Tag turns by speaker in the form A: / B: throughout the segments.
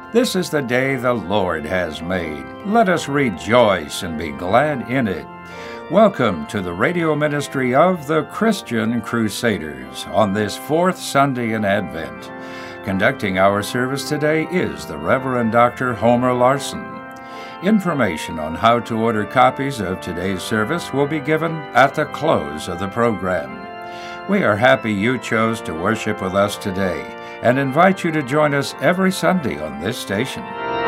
A: This is the day the Lord has made. Let us rejoice and be glad in it. Welcome to the radio ministry of the Christian Crusaders on this fourth Sunday in Advent. Conducting our service today is the Reverend Dr. Homer Larson. Information on how to order copies of today's service will be given at the close of the program. We are happy you chose to worship with us today and invite you to join us every Sunday on this station.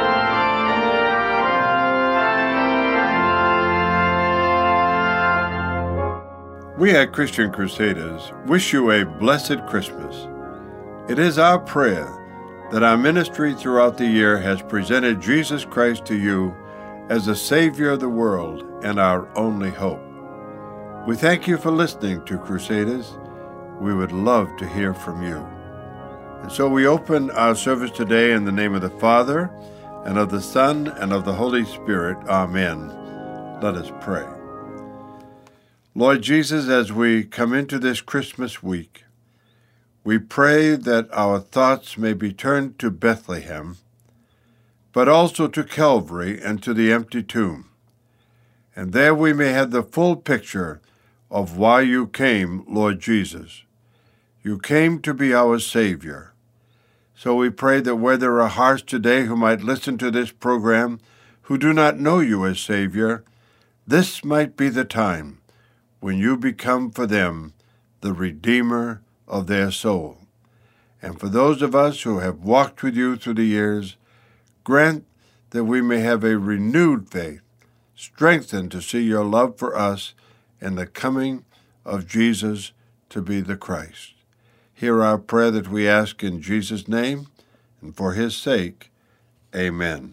B: We at Christian Crusaders wish you a blessed Christmas. It is our prayer that our ministry throughout the year has presented Jesus Christ to you as the Savior of the world and our only hope. We thank you for listening to Crusaders. We would love to hear from you. And so we open our service today in the name of the Father, and of the Son, and of the Holy Spirit. Amen. Let us pray. Lord Jesus, as we come into this Christmas week, we pray that our thoughts may be turned to Bethlehem, but also to Calvary and to the empty tomb. And there we may have the full picture of why you came, Lord Jesus. You came to be our Savior. So we pray that where there are hearts today who might listen to this program who do not know you as Savior, this might be the time when you become for them the Redeemer of their soul. And for those of us who have walked with you through the years, grant that we may have a renewed faith, strengthened to see your love for us and the coming of Jesus to be the Christ. Hear our prayer that we ask in Jesus' name, and for his sake, amen.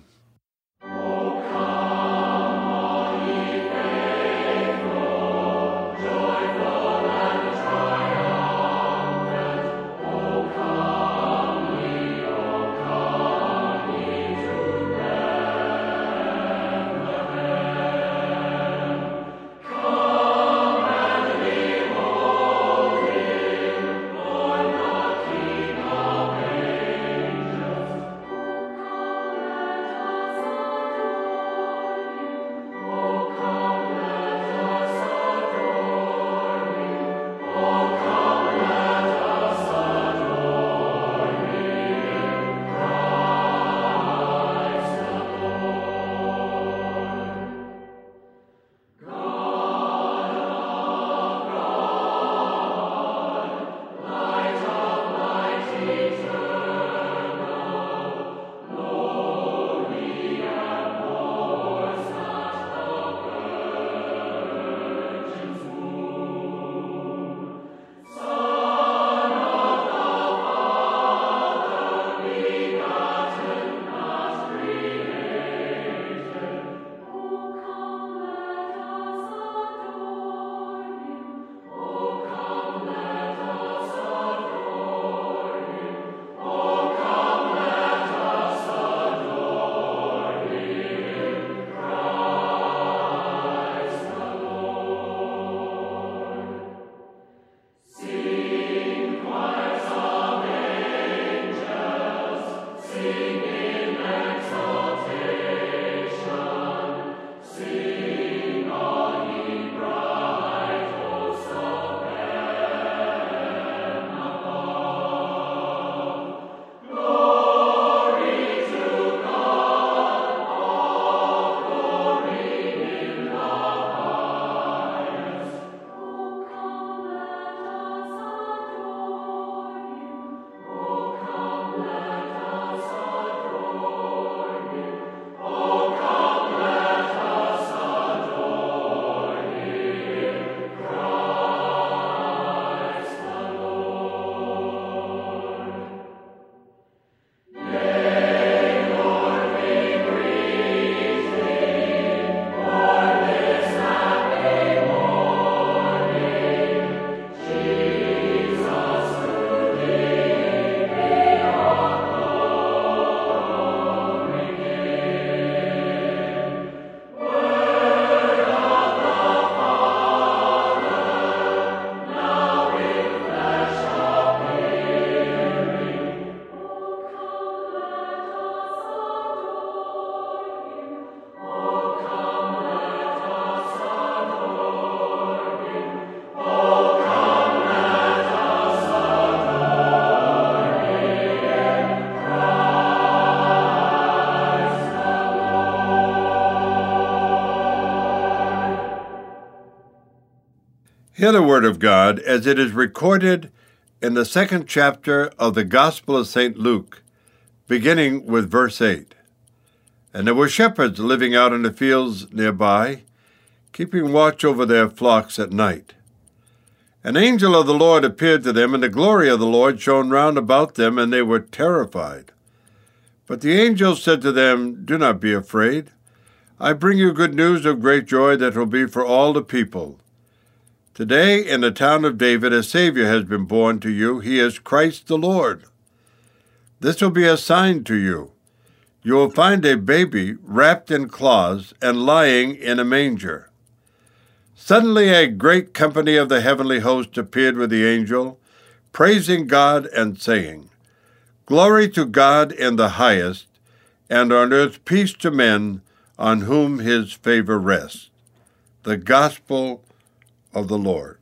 B: Hear the word of God as it is recorded in the 2nd chapter of the Gospel of St. Luke, beginning with verse 8. And there were shepherds living out in the fields nearby, keeping watch over their flocks at night. An angel of the Lord appeared to them, and the glory of the Lord shone round about them, and they were terrified. But the angel said to them, "Do not be afraid. I bring you good news of great joy that will be for all the people. Today in the town of David a Savior has been born to you. He is Christ the Lord. This will be a sign to you. You will find a baby wrapped in cloths and lying in a manger." Suddenly a great company of the heavenly host appeared with the angel, praising God and saying, "Glory to God in the highest, and on earth peace to men on whom his favor rests." The Gospel of the Lord.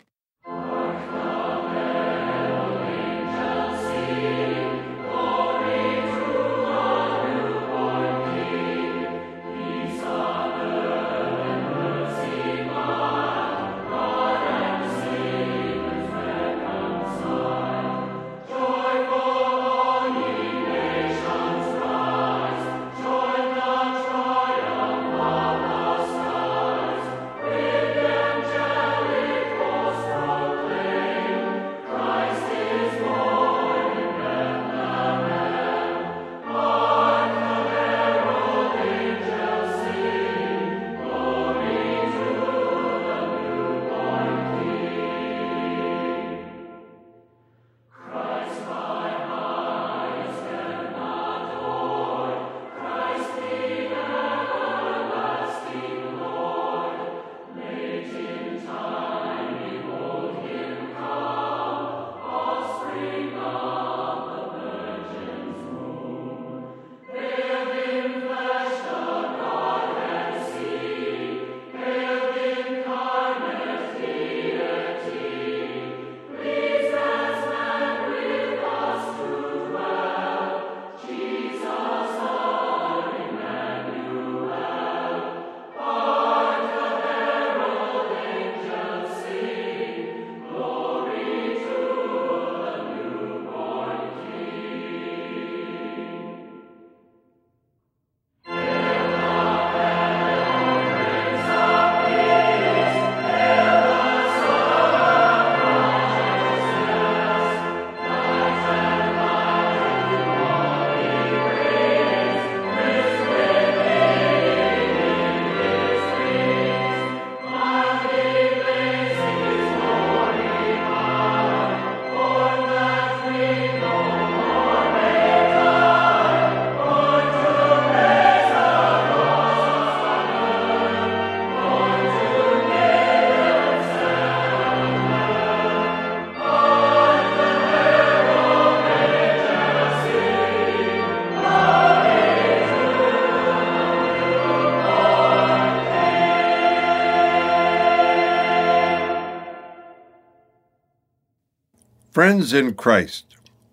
B: Friends in Christ,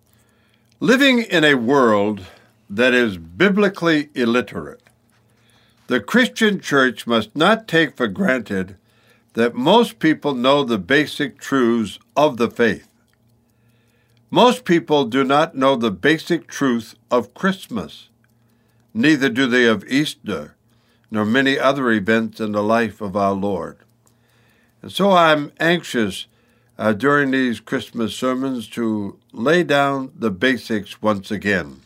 B: living in a world that is biblically illiterate, the Christian church must not take for granted that most people know the basic truths of the faith. Most people do not know the basic truth of Christmas. Neither do they of Easter, nor many other events in the life of our Lord. And so I'm anxious during these Christmas sermons to lay down the basics once again.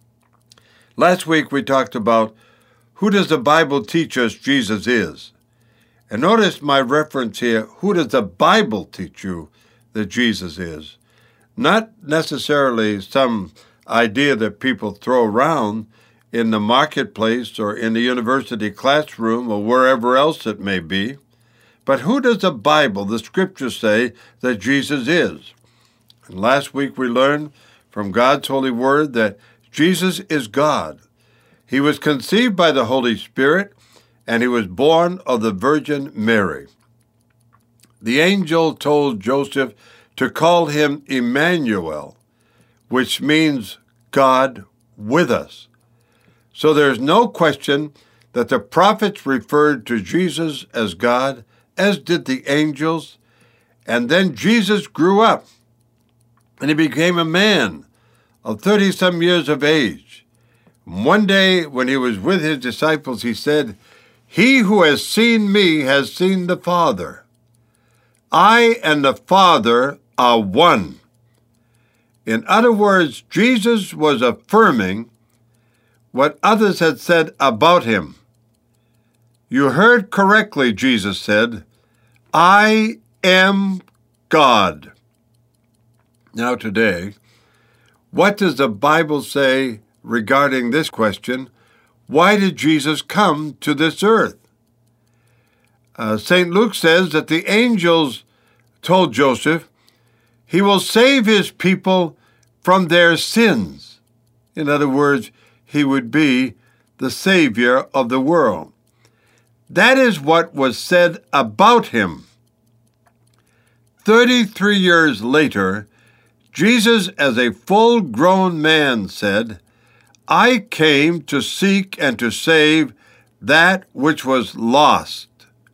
B: Last week we talked about who does the Bible teach us Jesus is? And notice my reference here, who does the Bible teach you that Jesus is? Not necessarily some idea that people throw around in the marketplace or in the university classroom or wherever else it may be. But who does the Bible, the Scriptures, say that Jesus is? And last week we learned from God's holy word that Jesus is God. He was conceived by the Holy Spirit, and he was born of the Virgin Mary. The angel told Joseph to call him Emmanuel, which means God with us. So there's no question that the prophets referred to Jesus as God, as did the angels, And then Jesus grew up, and he became a man of 30-some years of age. One day, when he was with his disciples, he said, "He who has seen me has seen the Father. I and the Father are one." In other words, Jesus was affirming what others had said about him. "You heard correctly," Jesus said. "I am God." Now today, what does the Bible say regarding this question? Why did Jesus come to this earth? St. Luke says that the angels told Joseph he will save his people from their sins. In other words, he would be the Savior of the world. That is what was said about him. 33 years later, Jesus, as a full-grown man, said, "I came to seek and to save that which was lost."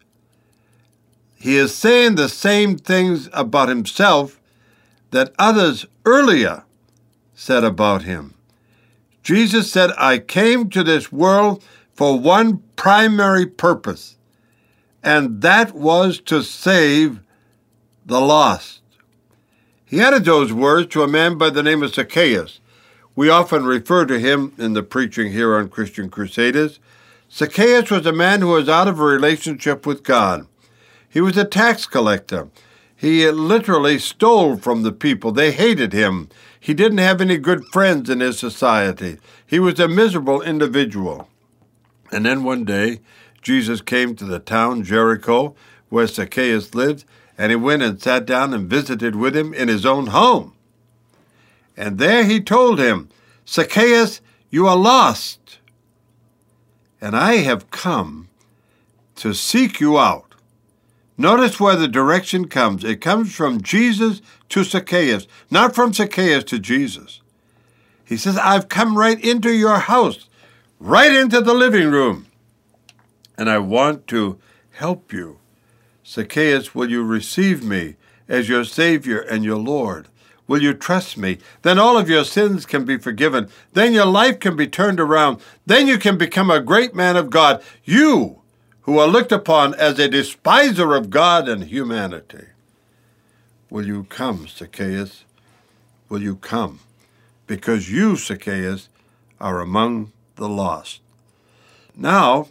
B: He is saying the same things about himself that others earlier said about him. Jesus said, "I came to this world for one primary purpose, and that was to save the lost." He added those words to a man by the name of Zacchaeus. We often refer to him in the preaching here on Christian Crusaders. Zacchaeus was a man who was out of a relationship with God. He was a tax collector. He literally stole from the people. They hated him. He didn't have any good friends in his society. He was a miserable individual. And then one day, Jesus came to the town Jericho, where Zacchaeus lived, and he went and sat down and visited with him in his own home. And there he told him, "Zacchaeus, you are lost, and I have come to seek you out." Notice where the direction comes. It comes from Jesus to Zacchaeus, not from Zacchaeus to Jesus. He says, "I've come right into your house, right into the living room, and I want to help you. Zacchaeus, will you receive me as your Savior and your Lord? Will you trust me? Then all of your sins can be forgiven. Then your life can be turned around. Then you can become a great man of God. You, who are looked upon as a despiser of God and humanity. Will you come, Zacchaeus? Will you come? Because you, Zacchaeus, are among the lost." Now,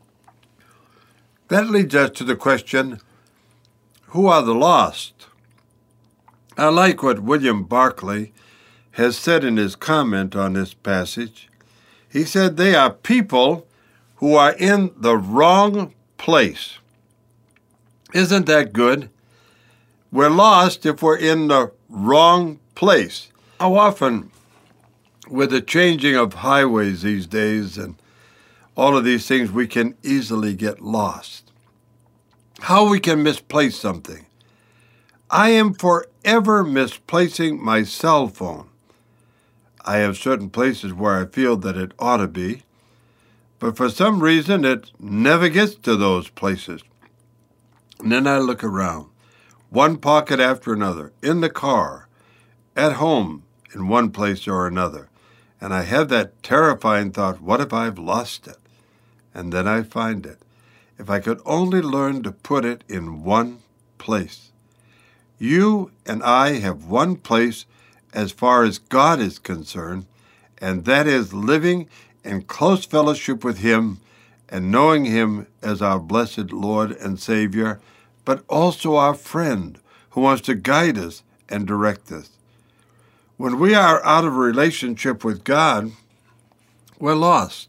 B: that leads us to the question, who are the lost? I like what William Barclay has said in his comment on this passage. He said they are people who are in the wrong place. Isn't that good? We're lost if we're in the wrong place. How often, with the changing of highways these days and all of these things, we can easily get lost. How we can misplace something. I am forever misplacing my cell phone. I have certain places where I feel that it ought to be, but for some reason it never gets to those places. And then I look around, one pocket after another, in the car, at home, in one place or another. And I have that terrifying thought, what if I've lost it? And then I find it. If I could only learn to put it in one place. You and I have one place as far as God is concerned, and that is living in close fellowship with Him and knowing Him as our blessed Lord and Savior, but also our friend who wants to guide us and direct us. When we are out of a relationship with God, we're lost.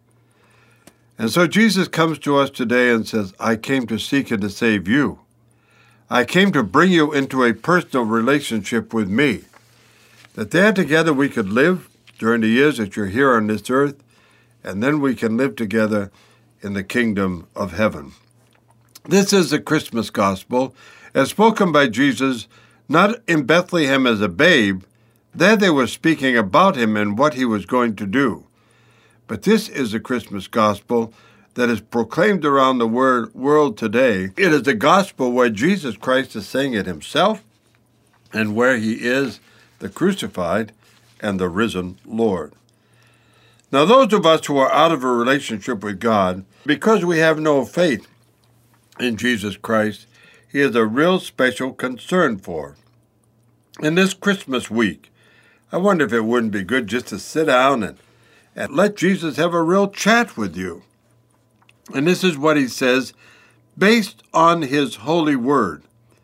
B: And so Jesus comes to us today and says, I came to seek and to save you. I came to bring you into a personal relationship with me, that there together we could live during the years that you're here on this earth, and then we can live together in the kingdom of heaven. This is the Christmas gospel, as spoken by Jesus, not in Bethlehem as a babe. There they were speaking about him and what he was going to do. But this is the Christmas gospel, that is proclaimed around the world today. It is the gospel where Jesus Christ is saying it himself and where he is the crucified and the risen Lord. Now, those of us who are out of a relationship with God, because we have no faith in Jesus Christ, he is a real special concern for. In this Christmas week, I wonder if it wouldn't be good just to sit down and let Jesus have a real chat with you. And this is what he says, based on his holy word.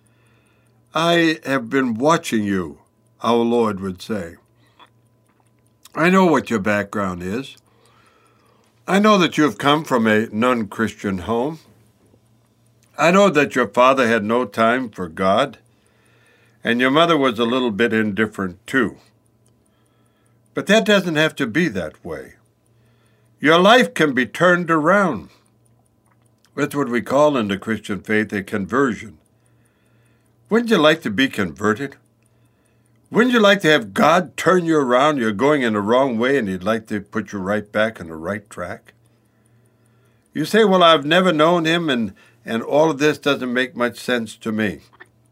B: I have been watching you, our Lord would say. I know what your background is. I know that you have come from a non-Christian home. I know that your father had no time for God, and your mother was a little bit indifferent too. But that doesn't have to be that way. Your life can be turned around. That's what we call in the Christian faith a conversion. Wouldn't you like to be converted? Wouldn't you like to have God turn you around? You're going in the wrong way and he'd like to put you right back on the right track. You say, well, I've never known him and all of this doesn't make much sense to me.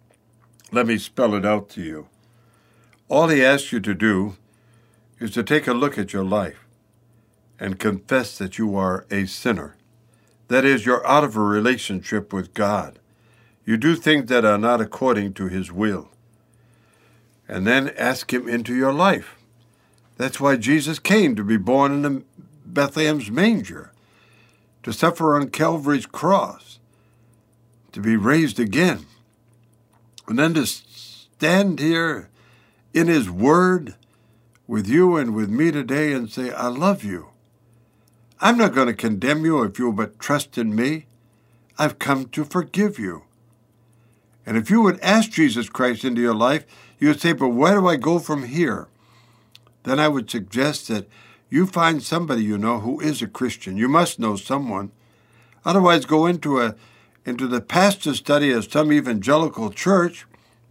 B: Let me spell it out to you. All he asks you to do is to take a look at your life and confess that you are a sinner. That is, you're out of a relationship with God. You do things that are not according to his will. And then ask him into your life. That's why Jesus came, to be born in Bethlehem's manger, to suffer on Calvary's cross, to be raised again, and then to stand here in his word with you and with me today and say, I love you. I'm not going to condemn you if you'll but trust in me. I've come to forgive you. And if you would ask Jesus Christ into your life, you would say, but where do I go from here? Then I would suggest that you find somebody you know who is a Christian. You must know someone. Otherwise, go into the pastor study of some evangelical church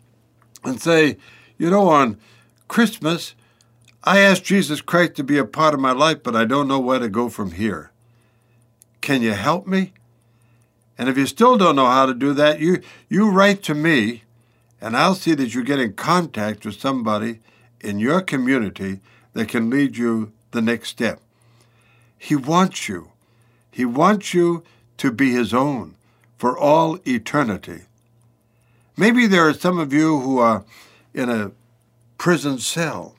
B: and say, you know, on Christmas, I asked Jesus Christ to be a part of my life, but I don't know where to go from here. Can you help me? And if you still don't know how to do that, you write to me, and I'll see that you get in contact with somebody in your community that can lead you the next step. He wants you. He wants you to be his own for all eternity. Maybe there are some of you who are in a prison cell.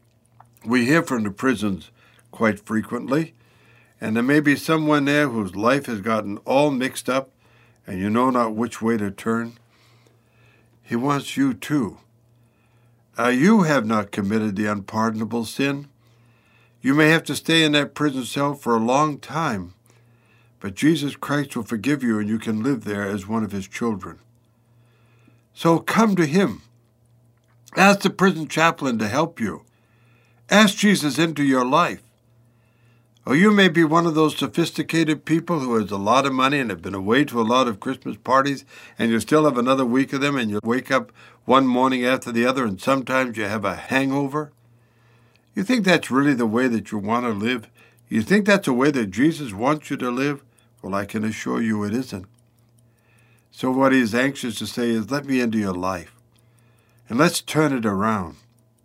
B: We hear from the prisons quite frequently, and there may be someone there whose life has gotten all mixed up, and you know not which way to turn. He wants you too. You have not committed the unpardonable sin. You may have to stay in that prison cell for a long time, but Jesus Christ will forgive you and you can live there as one of his children. So come to him. Ask the prison chaplain to help you. Ask Jesus into your life. Or you may be one of those sophisticated people who has a lot of money and have been away to a lot of Christmas parties, and you still have another week of them, and you wake up one morning after the other, and sometimes you have a hangover. You think that's really the way that you want to live? You think that's the way that Jesus wants you to live? Well, I can assure you it isn't. So what he's anxious to say is, let me into your life, and let's turn it around.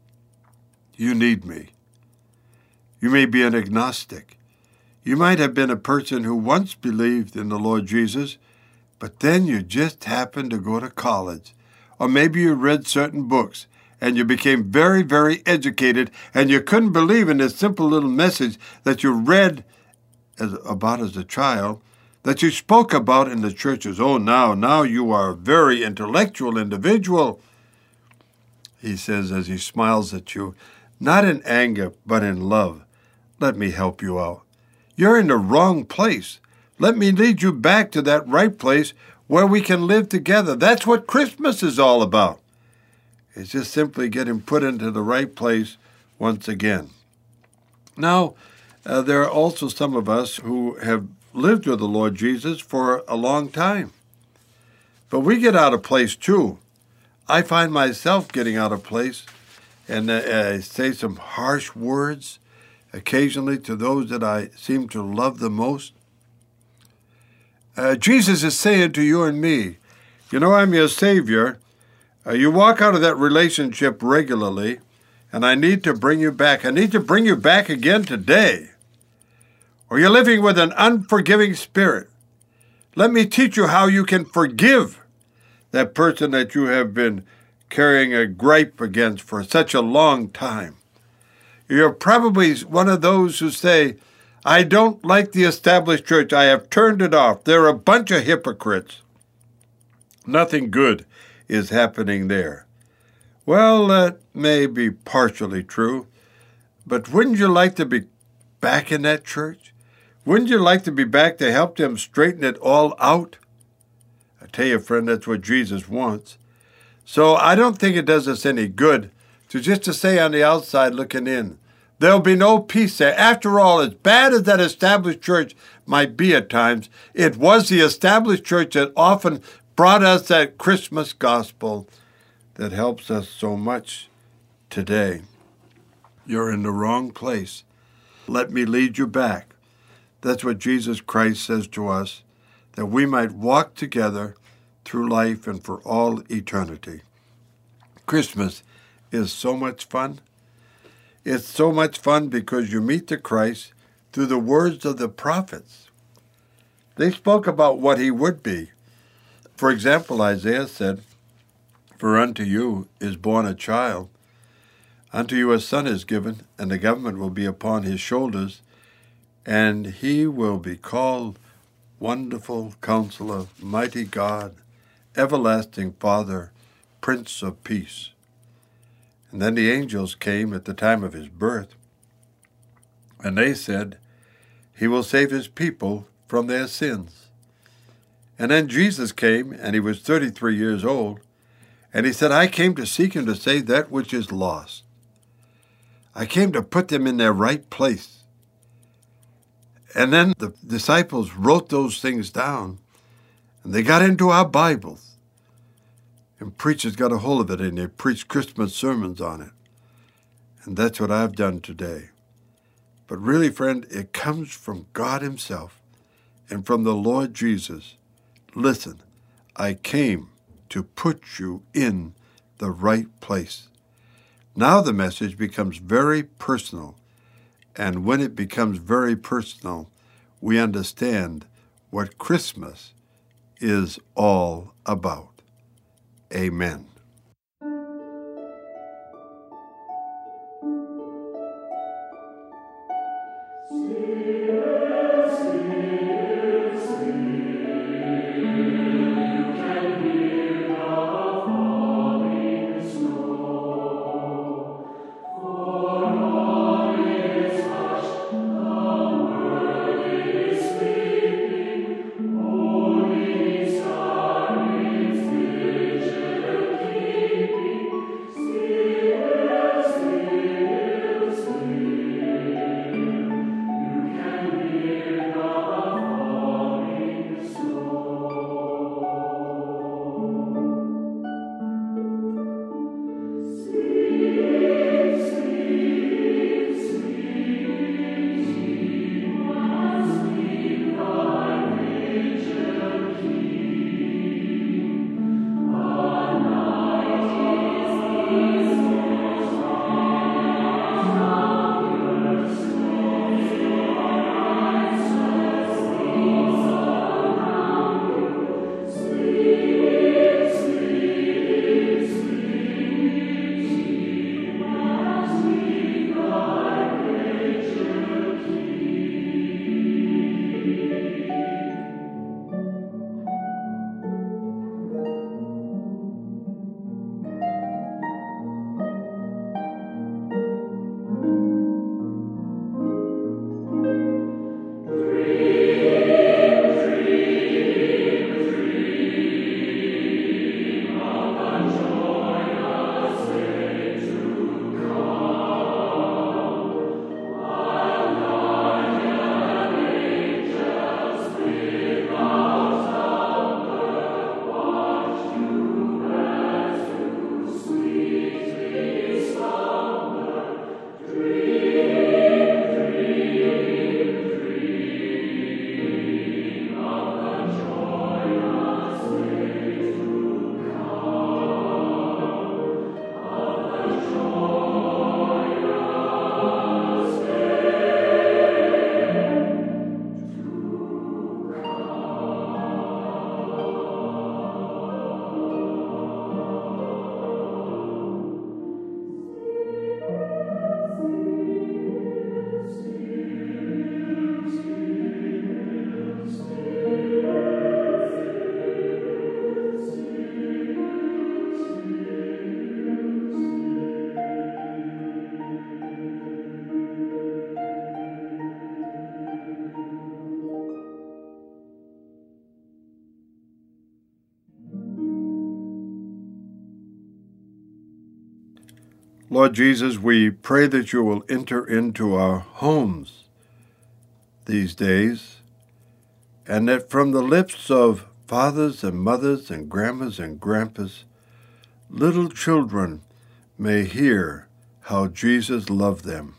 B: You need me. You may be an agnostic. You might have been a person who once believed in the Lord Jesus, but then you just happened to go to college. Or maybe you read certain books, and you became very, very educated, and you couldn't believe in this simple little message that you read about as a child, that you spoke about in the churches. Oh, now you are a very intellectual individual. He says as he smiles at you, not in anger, but in love. Let me help you out. You're in the wrong place. Let me lead you back to that right place where we can live together. That's what Christmas is all about. It's just simply getting put into the right place once again. Now, there are also some of us who have lived with the Lord Jesus for a long time. But we get out of place too. I find myself getting out of place, and I say some harsh words occasionally to those that I seem to love the most. Jesus is saying to you and me, you know, I'm your Savior. You walk out of that relationship regularly, and I need to bring you back. I need to bring you back again today. Or you're living with an unforgiving spirit. Let me teach you how you can forgive that person that you have been carrying a gripe against for such a long time. You're probably one of those who say, I don't like the established church. I have turned it off. They're a bunch of hypocrites. Nothing good is happening there. Well, that may be partially true, but wouldn't you like to be back in that church? Wouldn't you like to be back to help them straighten it all out? I tell you, friend, that's what Jesus wants. So I don't think it does us any good to stay on the outside looking in. There'll be no peace there. After all, as bad as that established church might be at times, it was the established church that often brought us that Christmas gospel that helps us so much today. You're in the wrong place. Let me lead you back. That's what Jesus Christ says to us, that we might walk together through life and for all eternity. Christmas is so much fun. It's so much fun because you meet the Christ through the words of the prophets. They spoke about what he would be. For example, Isaiah said, For unto you is born a child, unto you a son is given, and the government will be upon his shoulders, and he will be called Wonderful Counselor, Mighty God, Everlasting Father, Prince of Peace. And then the angels came at the time of his birth, and they said, He will save his people from their sins. And then Jesus came, and he was 33 years old, and he said, I came to seek and to save that which is lost. I came to put them in their right place. And then the disciples wrote those things down, and they got into our Bibles. And preachers got a hold of it, and they preached Christmas sermons on it. And that's what I've done today. But really, friend, it comes from God himself and from the Lord Jesus. Listen, I came to put you in the right place. Now the message becomes very personal. And when it becomes very personal, we understand what Christmas is all about. Amen. Lord Jesus, we pray that you will enter into our homes these days, and that from the lips of fathers and mothers and grandmas and grandpas, little children may hear how Jesus loved them.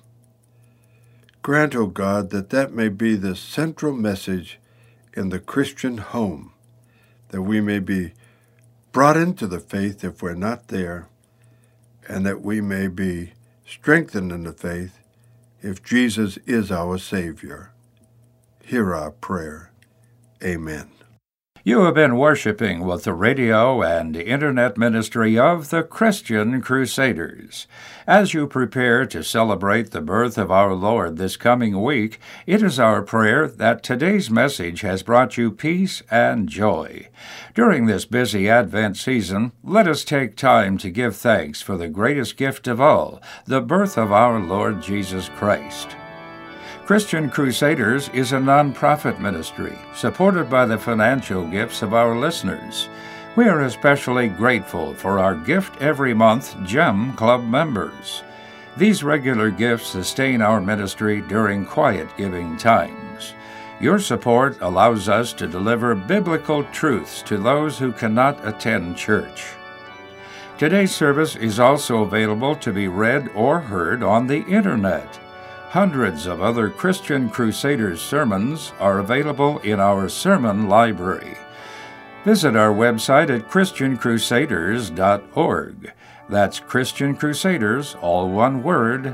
B: Grant, O God, that that may be the central message in the Christian home, that we may be brought into the faith if we're not there, and that we may be strengthened in the faith if Jesus is our Savior. Hear our prayer. Amen.
A: You have been worshiping with the radio and internet ministry of the Christian Crusaders. As you prepare to celebrate the birth of our Lord this coming week, it is our prayer that today's message has brought you peace and joy. During this busy Advent season, let us take time to give thanks for the greatest gift of all, the birth of our Lord Jesus Christ. Christian Crusaders is a non-profit ministry supported by the financial gifts of our listeners. We are especially grateful for our Gift Every Month Gem Club members. These regular gifts sustain our ministry during quiet giving times. Your support allows us to deliver biblical truths to those who cannot attend church. Today's service is also available to be read or heard on the Internet. Hundreds of other Christian Crusaders sermons are available in our sermon library. Visit our website at ChristianCrusaders.org. That's Christian Crusaders, all one word,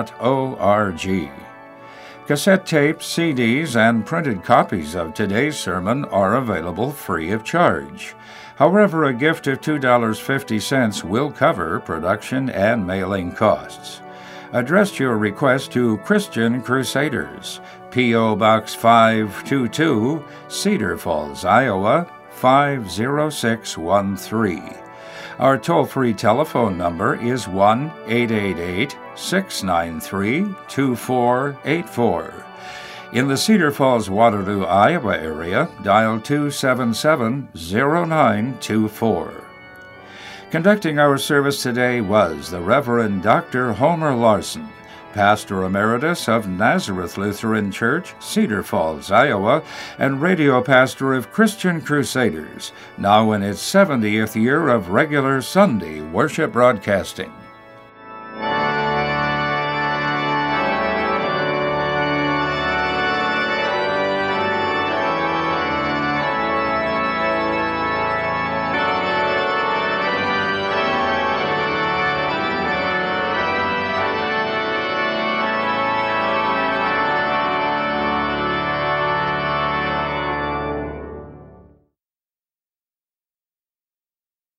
A: .org. Cassette tapes, CDs, and printed copies of today's sermon are available free of charge. However, a gift of $2.50 will cover production and mailing costs. Address your request to Christian Crusaders, P.O. Box 522, Cedar Falls, Iowa, 50613. Our toll-free telephone number is 1-888-693-2484. In the Cedar Falls, Waterloo, Iowa area, dial 277-0924. Conducting our service today was the Reverend Dr. Homer Larson, Pastor Emeritus of Nazareth Lutheran Church, Cedar Falls, Iowa, and radio pastor of Christian Crusaders, now in its 70th year of regular Sunday worship broadcasting.